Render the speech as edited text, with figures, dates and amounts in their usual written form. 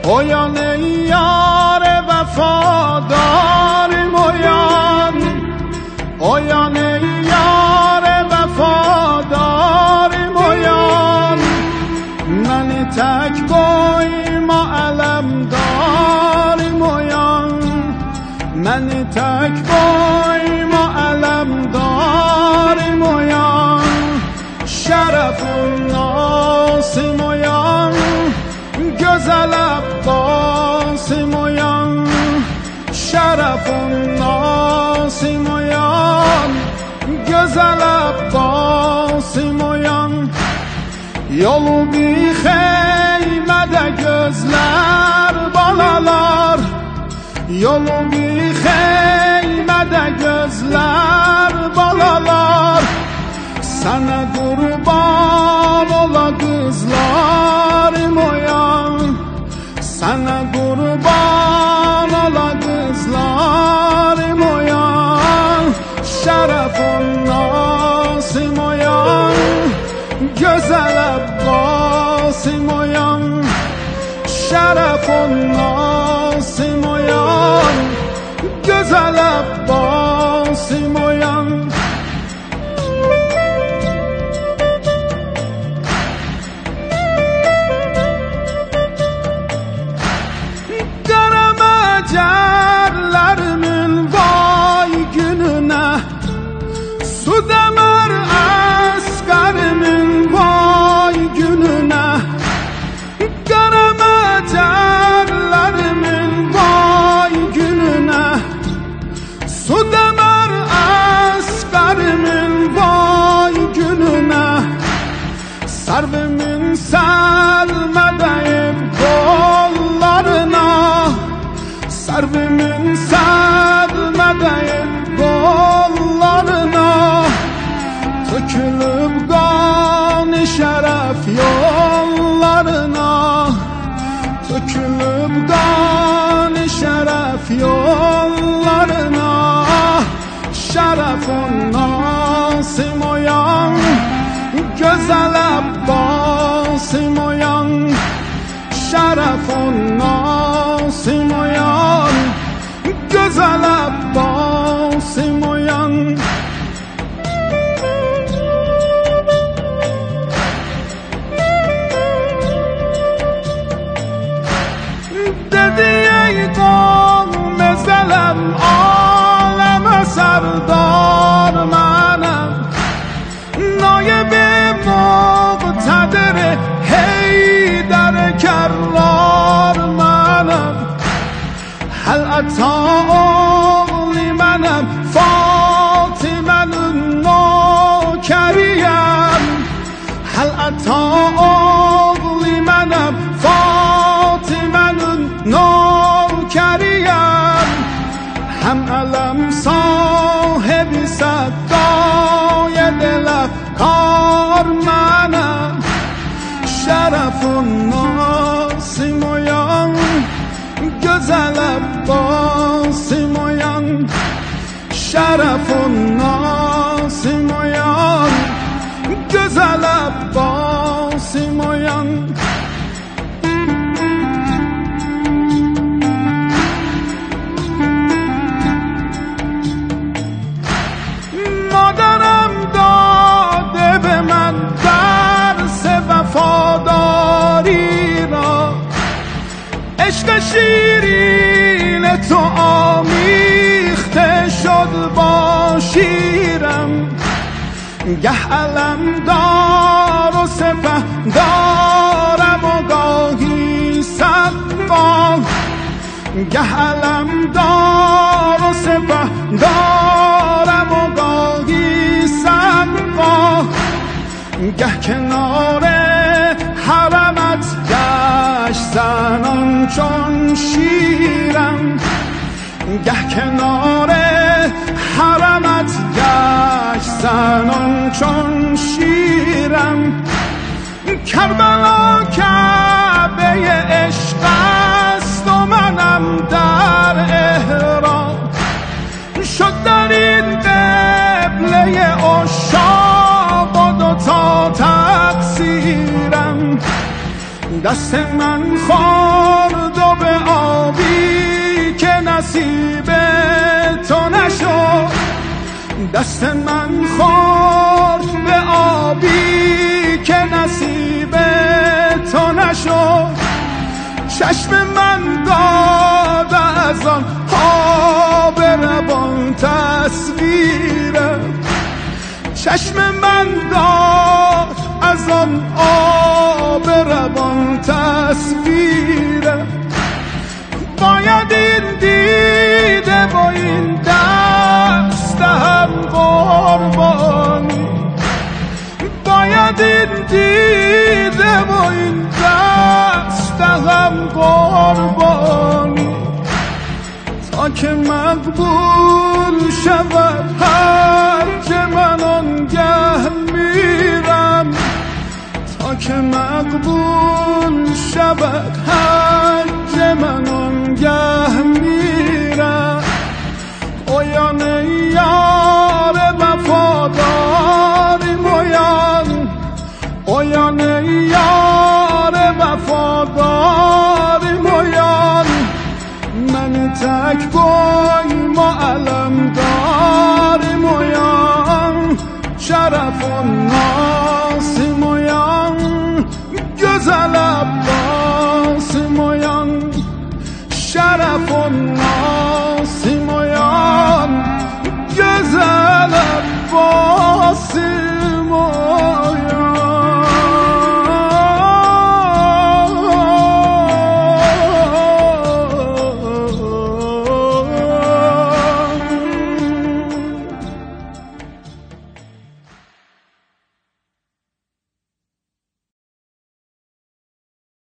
اویان ای یار وفادار مویان، اویان ای یار وفادار مویان، من تک بای ما علم دار مویان، من تک بای ما علم دار مویان، شرف الناس مویان، güzel Abbas moyan, şerefun nasi moyan, güzel Abbas moyan. Yolu bir xeymede gözler balalar, yolu bir xeymede gözler balalar, sana kurban ola kızlar moyan, sana kurban ola kızlar moyan, şerefun nasi moyan, güzel Abbas moyan, şerefun nasi moyan, güzel Abbas moyan. Cerlerimin vay gününe, su demir askerimin vay gününe, garama cerlerimin vay gününe, su demir askerimin vay gününe, servimin selmedeyim kollarına, servimin sermedeyim kollarına, tökülüp kan-ı şeref yollarına, tökülüp kan-ı şeref yollarına, şerefun nasi moyan, güzel Abbas moyan, şerefun nasi moyan, güzel Abbas moyan. Dedi ey qavm ezelem aleme serdar menem, nayib-i muqtedir Heydar kerrar menem, hel ata oğli menem Fatime'nin nokeriyem, hel ata oğli menem Fatime'nin nokeriyem, hem elem sahibi seddaya dilef kar menem, şerefun nasi moyan, güzel Abbas moyan, şerefun nasi moyan, güzel Abbas moyan. Maderem dade be men ders vefadari ra, عشق شیرین تو آمیخته شد با شیرم، گه علم دار و سپه دارم و گاهی صدبان، گه علم دار و سپه دارم و گاهی صدبان، گه کنار حرمت گشت زنان چون شیرم، گه کنار حرمت گشت زنان چون شیرم، کربلا کعبه عشق است و منم در احرام، شد در این قبله عشاق و دوتا تقصیرم، دست من خورد و نصیب تو نشد، دست من خورد به آبی که نصیب تو نشد، چشم من داد از آن آب روان تصویرم، چشم من داد از آن آب روان تصویرم. باید این دیده با این دست هم قربانی، باید این دیده با این دست هم قربانی، تا که مقبول شود هرچه من آنگه میرم، تا که مقبول شود هرچه من آنگه میرم. اویان یار وفاداری مویان، اویان یار وفاداری مویان، من تک